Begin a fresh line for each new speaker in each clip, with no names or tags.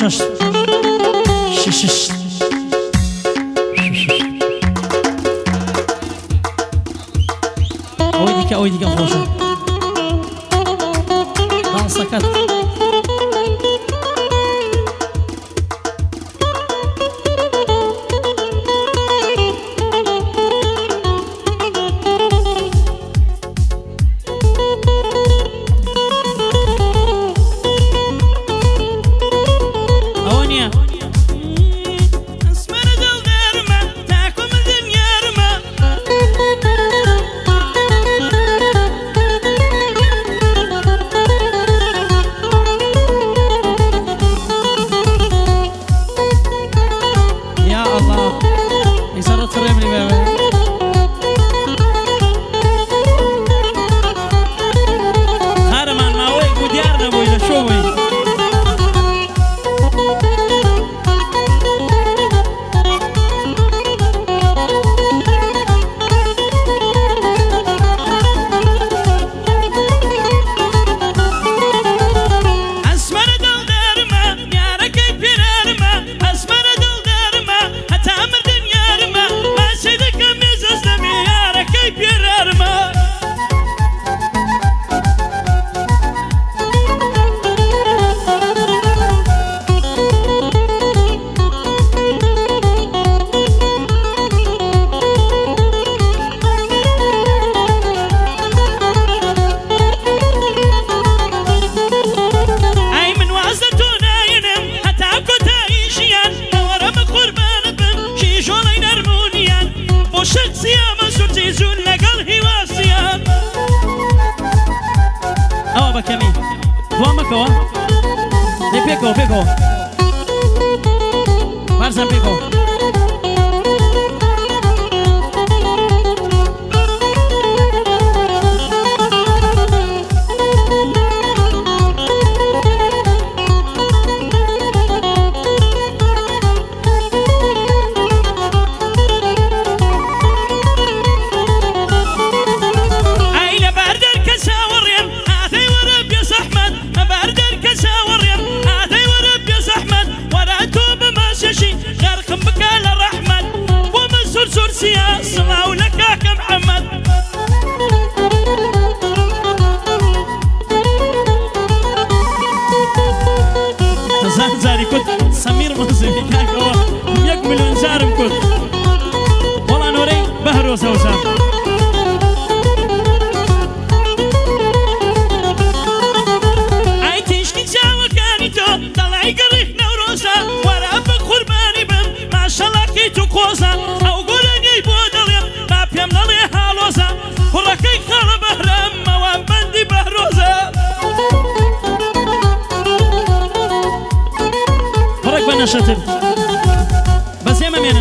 شش شش اوی دیگه خوشم دان سکت شتر بس يا ممينن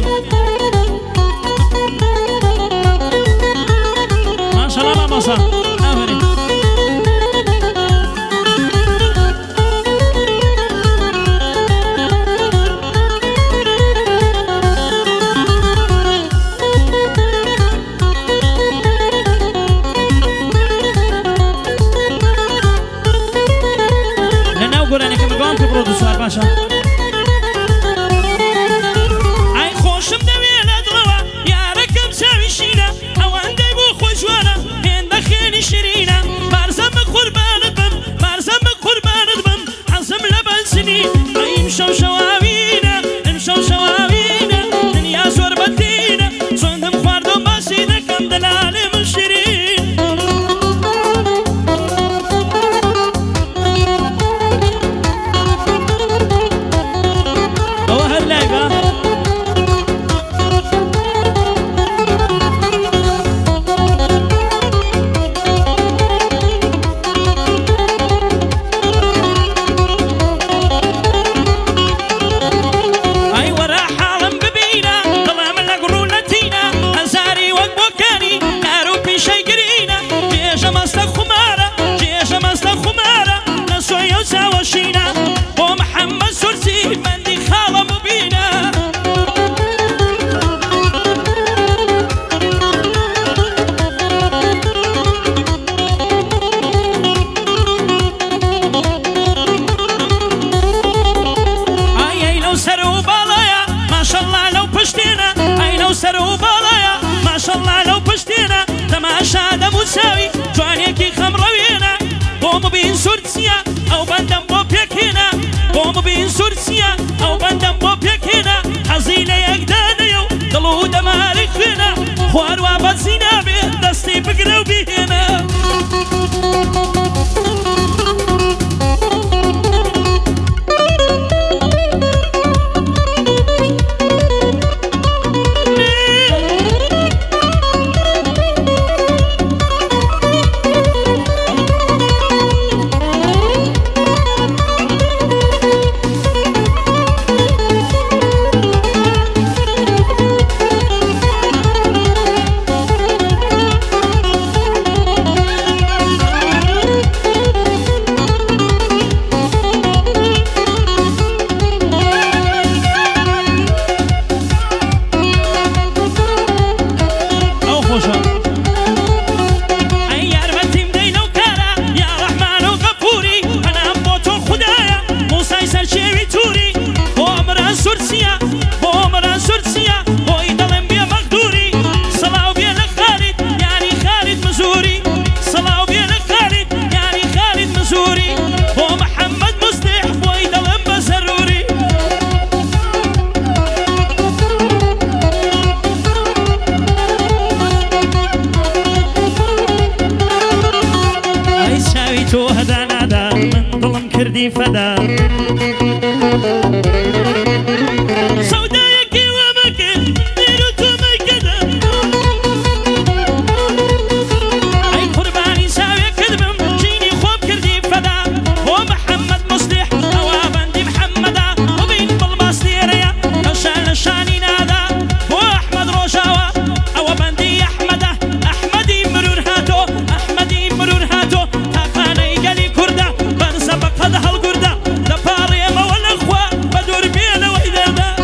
ما شاء الله ما صار آفرين لنا وقول أنا كم قام في برودوسوار باشا ساوي جوانيكي خمروينا قوم بين سورسيا أو بندم بوبيكينا قوم بين سورسيا أو بندم بوبيكينا حزينة يقدانا يو دلو دمارك فينا خوار وابزينا بي دستي بقرو بيهنا فدا سودايك ومكن ديرتو مكدا اي قرباني ساوي كذبم جيني خوب كردي فدا ومحمد مصلح اوابندي محمدا وبين بالمصديريا كشان شاني نادا واحمد روشاوا اوابندي احمدا احمدي مرور هاتو احمدي مرور هاتو تاقاني قالي كردا بنسبق هذا هالقردا دباري ما والاخوة بدور بينا واذا دا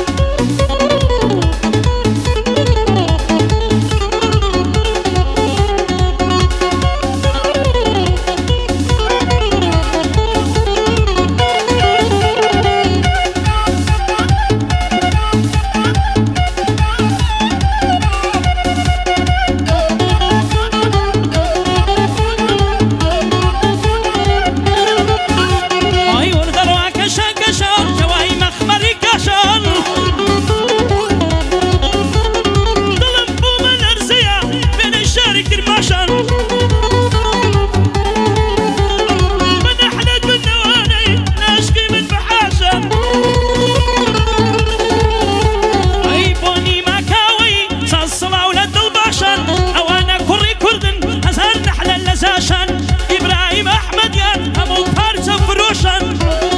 إبراهيم أحمد يا أبو طارس فروشن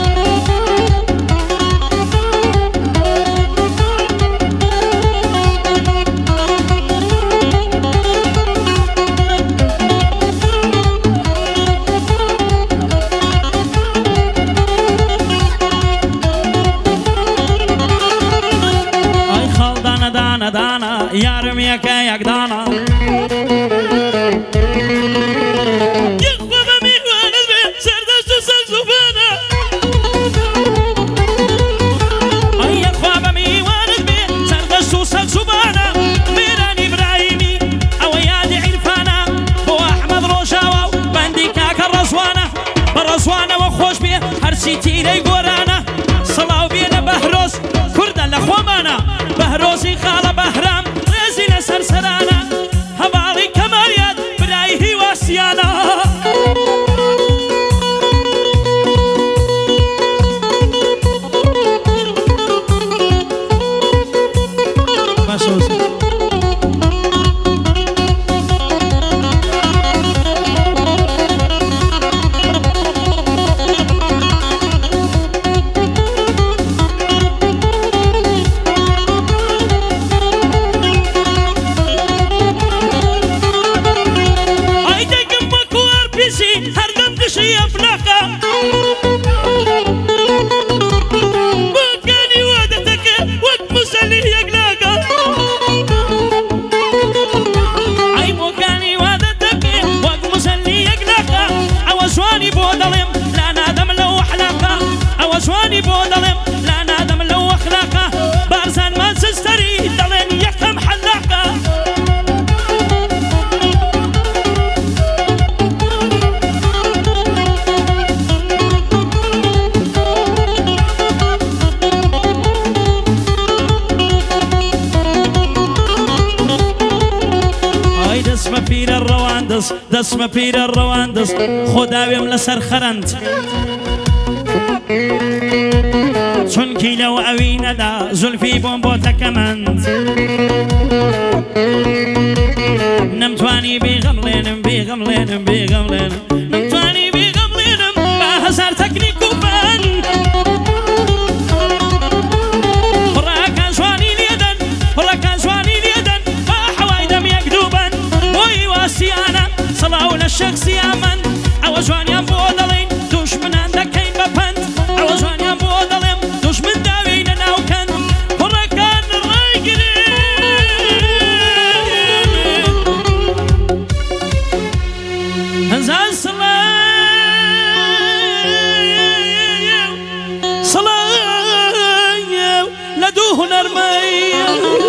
أي خال دانا دانا دانا يارم يكايك دانا رزوانة وخوش بيه هرسي تيري قورانا صلاو بينا بهروز كردا لخوامانا بهروزي خالة بهرام رزينا سرسرانا هبالي كماليات برايه واسيانا ڕەواندس دەسمە پیرە ڕەواندس خۆداوێم لەسەر خەرند چونکی لەو ئەوینەدا زولفی بۆم بۆ تەکەمەند نەمتوانی بێغەمڵێنم بێغەمڵێنم بێغەمڵێنم نەمتوانی بێغەمڵێنم با هەزار تەکنیک و بەن پڕەکان جوانی لێدەن پڕەکان جوانی لێدەن با حەوای دەم یەک دوو بەن بۆی واسییانە سەڵاو لە شەخسیا من ئەوە جوانیان بۆ دەڵێن دوژمنان دەکەین بە پەند ئەوە جوانیان بۆ دەڵێم دوژمن داوینە ناوکەن پڕەکان ڕایگرێ هەزار سەڵاو لە دوو هونەرمەی